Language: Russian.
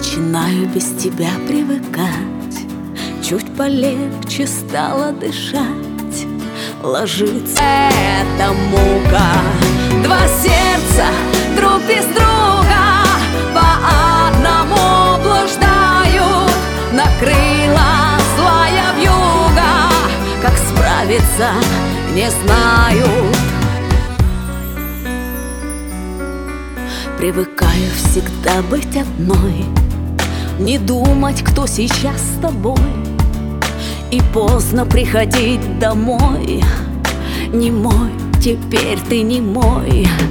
Начинаю без тебя привыкать, чуть полегче стало дышать, ложится эта мука. Два сердца друг без друга по одному блуждают, накрыла злая вьюга, как справиться не знают. Привыкаю всегда быть одной, не думать, кто сейчас с тобой, и поздно приходить домой. Не мой, теперь ты не мой.